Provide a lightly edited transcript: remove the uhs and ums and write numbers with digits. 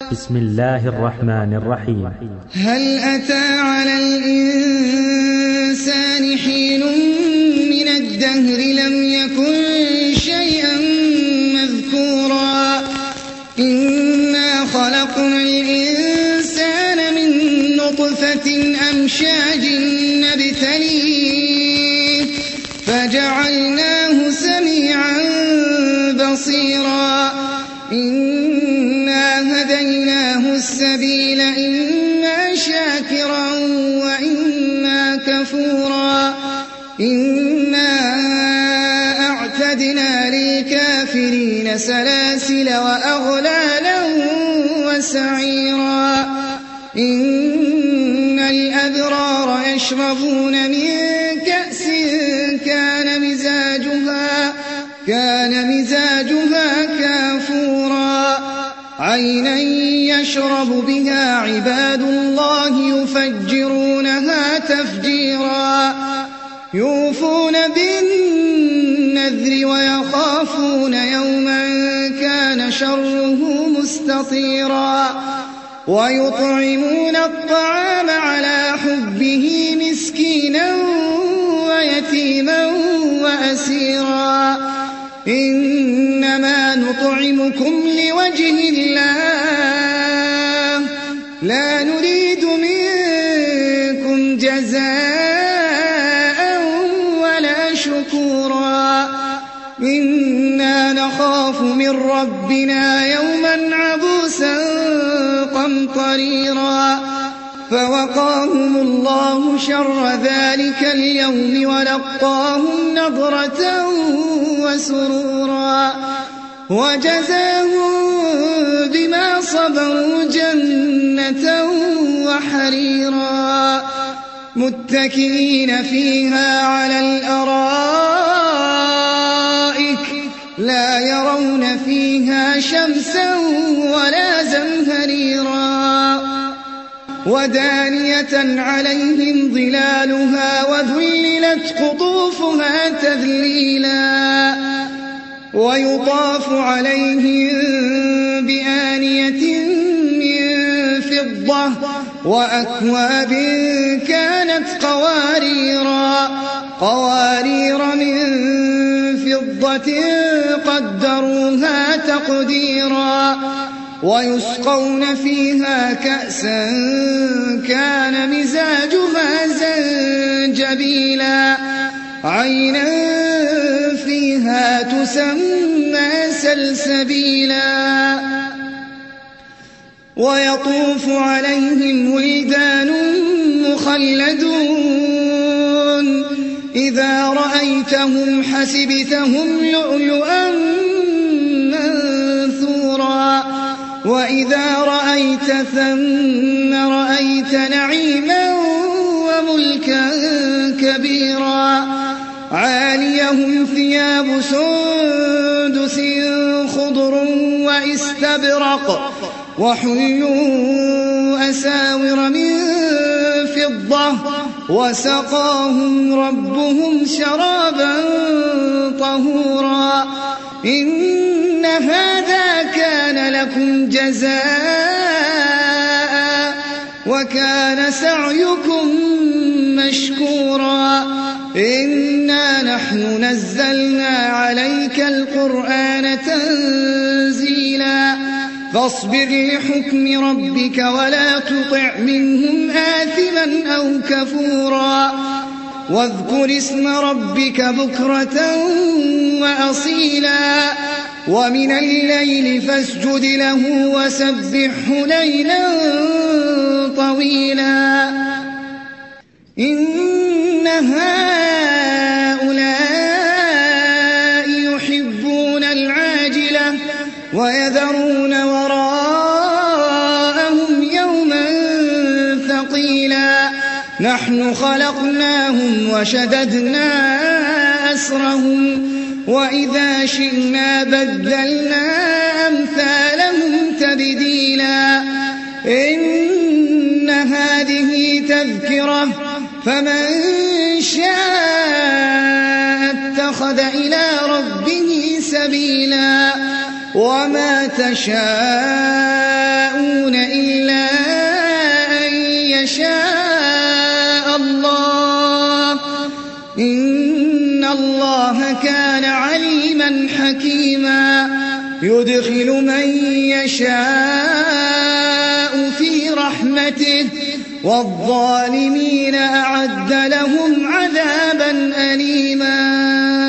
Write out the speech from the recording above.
بسم الله الرحمن الرحيم. هل أتى على الإنسان حين من الدهر لم يكن شيئا مذكورا إنا خلقنا الإنسان من نطفة أمشاج نبتليه فجعلناه سميعا بصيرا إنا هديناه السبيل إما شاكرا وإما كفورا إنا أعتدنا للكافرين سلاسل وأغلالا وسعيرا إن الأبرار يشربون من كأس كان مزاجها كافورا عينا يشرب بها عباد الله يفجرونها تفجيرا يوفون بالنذر ويخافون يوما كان شره مستطيرا ويطعمون الطعام على حبه مسكينا ويتيما وأسيرا إنما نطعمكم لوجه الله لا نريد منكم جزاء ولا شكورا إنا نخاف من ربنا يوما عبوسا قمطريرا فوقاهم الله شر ذلك اليوم ولقاهم نضرة وسرورا وجزاهم بما صبروا جنة وحريرا متكئين فيها على الأرائك لا يرون فيها شمسا ولا زمهريرا ودانية عليهم ظلالها وذللت قطوفها تذليلا ويطاف عليهم بآنية من فضة وأكواب كانت قوارير من فضة قدروها تقديرا ويسقون فيها كأسا كان مزاجها زنجبيلا عينا فيها تسمى سلسبيلا ويطوف عليهم ولدان مخلدون إذا رأيتهم حسبتهم لؤلؤا منثورا وإذا رأيت ثم رأيت نعيما وملكا كبيرا عاليهم ثياب سندس خضر واستبرق وحلوا أساور من فضة وسقاهم ربهم شرابا طهورا إن هذا كان لكم جزاء وكان سعيكم مشكورا إنا نحن نزلنا عليك القرآن تنزيلا فاصبر لحكم ربك ولا تطع منهم آثما أو كفورا واذكر اسم ربك بكرة وأصيلا ومن الليل فاسجد له وسبحه ليلا طويلا إن هؤلاء يحبون العاجلة ويذرون وراءهم يوما ثقيلا نحن خلقناهم وشددنا أسرهم وإذا شئنا بدلنا أمثالهم تبديلا إن هذه تذكرة فمن شاء اتخذ إلى ربه سبيلا وما تشاءون إن الله كان عليما حكيما يدخل من يشاء في رحمته والظالمين أعد لهم عذابا أليما